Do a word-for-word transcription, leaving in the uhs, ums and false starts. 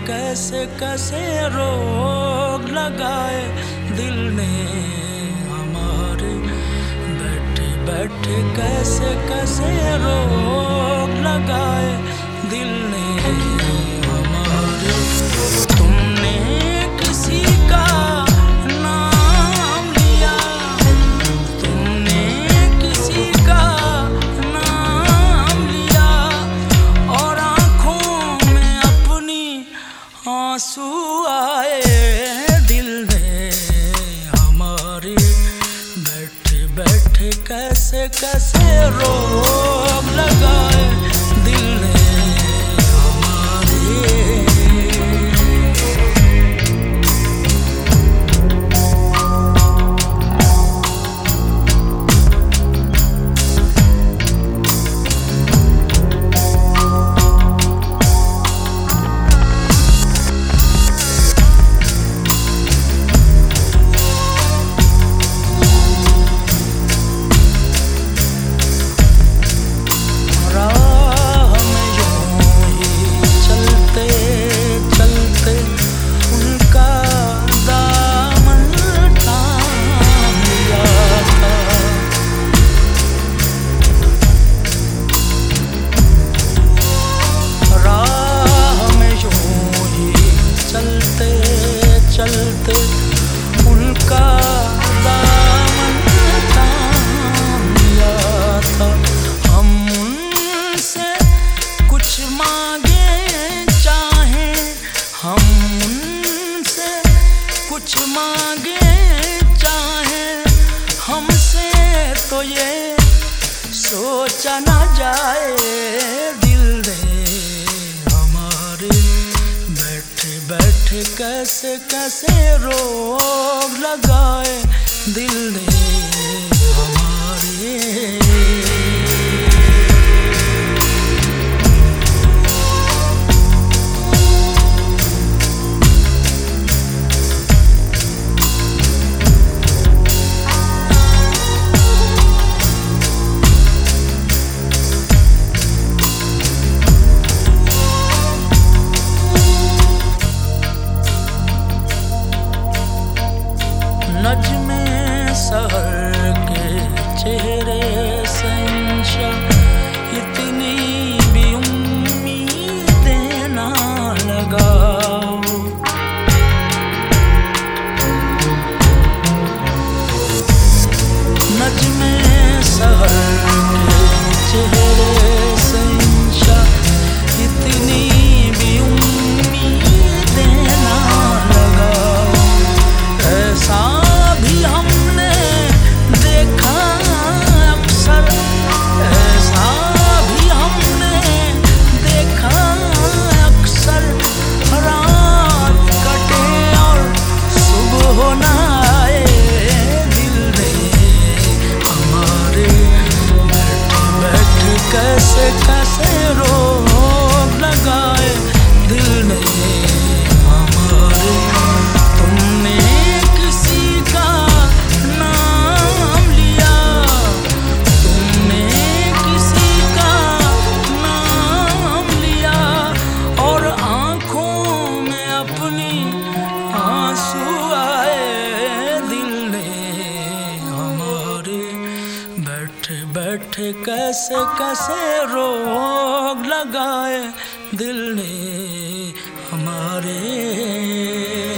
कैसे कैसे रोग लगाए दिल ने हमारे। बैठे बैठे कैसे कैसे रोग लगाए दिल ने हमारे। तुमने किसी का नाम लिया, तुमने किसी का नाम लिया और आँखों में अपनी आंसू आए दिल ने हमारे। बैठे बैठे कैसे कैसे रोग लगाए दिल ने हमारे। चलते उनका दामन थाम लिया था। हम उनसे कुछ मांगे चाहे, हम उनसे कुछ मांगे चाहे, हमसे तो ये सोचा ना जाए दिल ने हमारे। बैठे बैठे कैसे कैसे रोग लगाए दिल ने हमारे। नज़्मे सहर के चेहरे से इंशा इतनी भी उम्मीदें ना लगाओ। नज़्मे सहर के चेहरे से इंशा इतनी भी उम्मीदें ना लगाओ। ऐसा कैसे कैसे रोग लगाए दिल ने हमारे। तुमने किसी का नाम लिया, तुमने किसी का नाम लिया और आँखों में अपनी आंसू आए दिल ने हमारे। बैठे बैठे कैसे कैसे रोग लगाए दिल ने हमारे।